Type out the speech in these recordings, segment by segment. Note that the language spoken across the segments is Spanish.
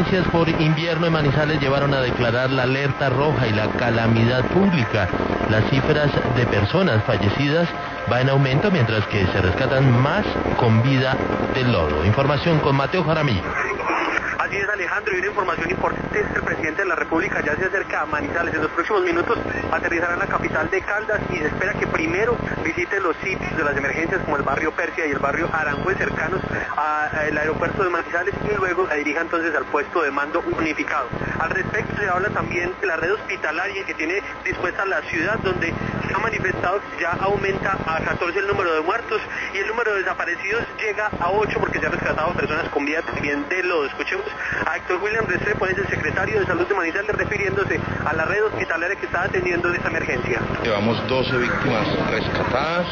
emergencias por invierno en Manizales llevaron a declarar la alerta roja y la calamidad pública. Las cifras de personas fallecidas va en aumento mientras que se rescatan más con vida del lodo. Información con Mateo Jaramillo. Así es, Alejandro, y una información importante es que el presidente de la República ya se acerca a Manizales. En los próximos minutos aterrizará en la capital de Caldas y se espera que primero visite los sitios de las emergencias como el barrio Persia y el barrio Aranjuez cercanos al aeropuerto de Manizales y luego la dirija entonces al puesto de mando unificado. Al respecto se habla también de la red hospitalaria que tiene dispuesta la ciudad, donde se ha manifestado que ya aumenta a 14 el número de muertos y el número de desaparecidos llega a 8 porque se han rescatado personas con vida también de lodo. Escuchemos a Héctor William Restrepo, es el secretario de Salud de Manizales, refiriéndose a la red hospitalaria que está atendiendo esta emergencia. Llevamos 12 víctimas rescatadas,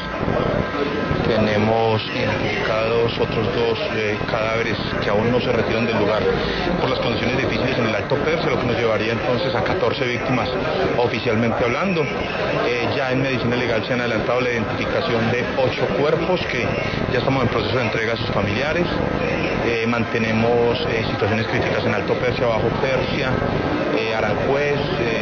tenemos identificados otros 2 cadáveres que aún no se retiran del lugar por las condiciones difíciles en el Alto Persia, lo que nos llevaría entonces a 14 víctimas oficialmente hablando. Ya en medicina legal se han adelantado la identificación de 8 cuerpos que ya estamos en proceso de entrega a sus familiares. Mantenemos situaciones críticas en Alto Persia, Bajo Persia, Aranjuez,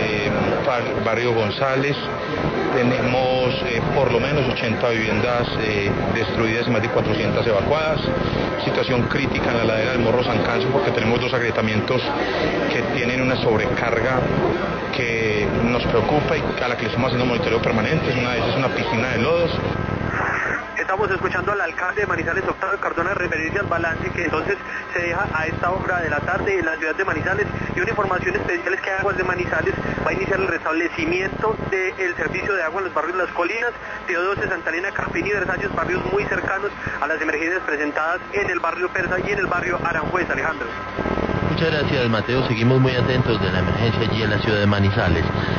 barrio González. Tenemos por lo menos 80 viviendas destruidas y más de 400 evacuadas. Situación crítica en la ladera del Morro San Canso porque tenemos 2 agrietamientos que tienen una sobrecarga que nos preocupa y a la que le estamos haciendo monitoreo permanente. Una de ellas es una piscina de lodos. Estamos escuchando al alcalde de Manizales, Octavio Cardona, referirse al balance que entonces se deja a esta hora de la tarde en la ciudad de Manizales, y una información especial es que Aguas de Manizales va a iniciar el restablecimiento del servicio de agua en los barrios Las Colinas, Teodosio, Santa Elena, Campín y Versalles, barrios muy cercanos a las emergencias presentadas en el barrio Persa y en el barrio Aranjuez. Alejandro. Muchas gracias, Mateo. Seguimos muy atentos de la emergencia allí en la ciudad de Manizales.